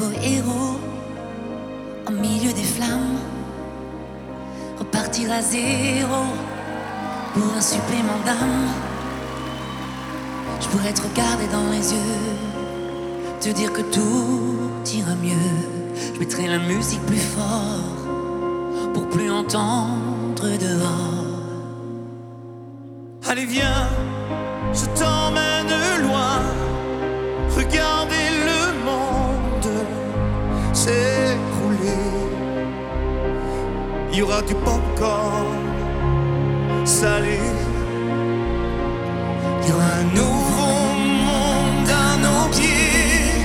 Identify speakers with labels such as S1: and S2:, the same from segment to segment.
S1: nouveau héros au milieu des flammes. Repartir à zéro pour un supplément d'âme. Je pourrais te regarder dans les yeux, te dire que tout ira mieux. Je mettrai la musique plus fort pour plus entendre dehors.
S2: Allez viens, je t'emmène loin. Regardez le monde s'écrouler. Il y aura du popcorn salé. Il y aura un nouveau monde à nos pieds.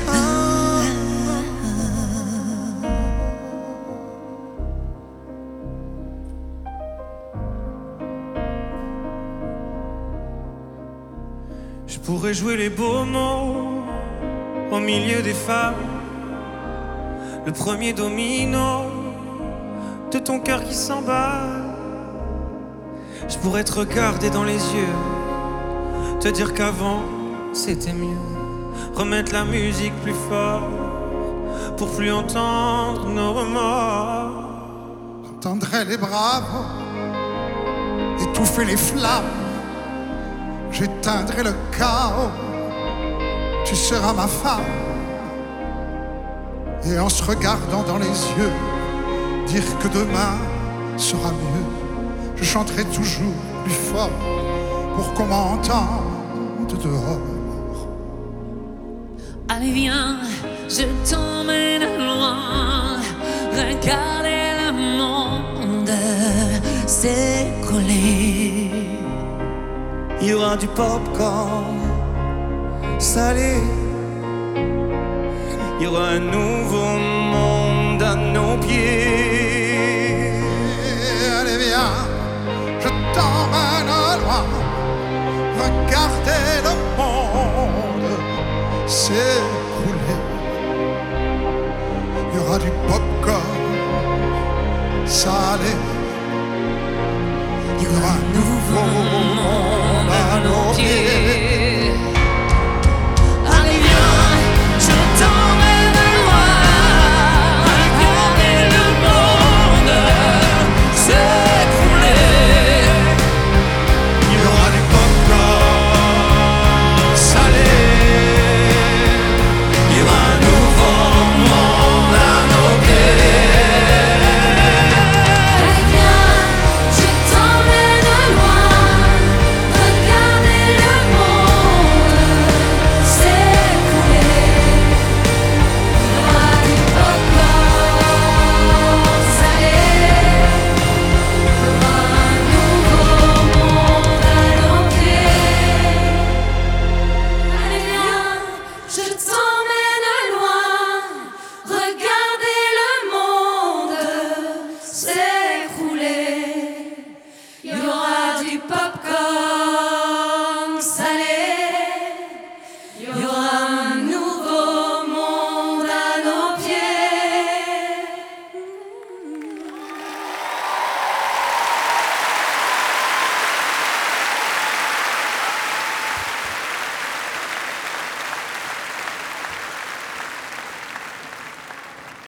S2: Je pourrais jouer les beaux mots au milieu des femmes, le premier domino de ton cœur qui s'emballe. Je pourrais te regarder dans les yeux, te dire qu'avant c'était mieux, remettre la musique plus fort pour plus entendre nos remords.
S3: J'entendrai les braves étouffer les flammes. J'éteindrai le chaos, tu seras ma femme. Et en se regardant dans les yeux, dire que demain sera mieux. Je chanterai toujours plus fort pour qu'on m'entende dehors.
S1: Allez viens, je t'emmène loin. Regardez le monde s'écrouler.
S2: Il y aura du popcorn salé. Il y aura un nouveau monde à nos pieds.
S3: Allez viens, je t'emmène loin. Regardez le monde s'écrouler. Il y aura du popcorn salé. Il y aura un nouveau monde à nos pieds.